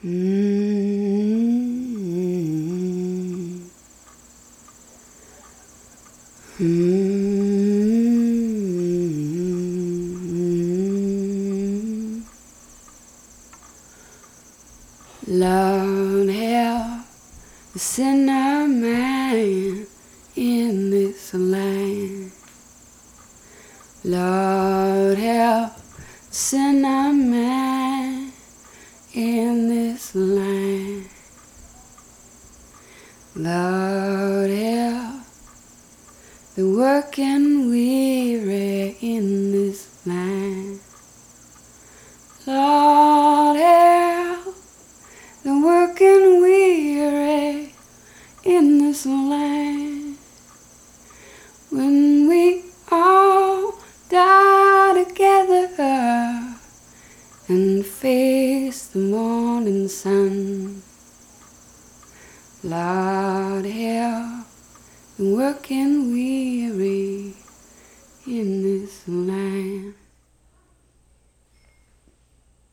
Mm-hmm. Mm-hmm. Lord, help the sinner man in this land. Lord, help the sinner man in this land. Lord, help the working weary in this land. Lord, help the working weary in this land. When we all die together and face the morning sun, Lord, help the working weary in this land.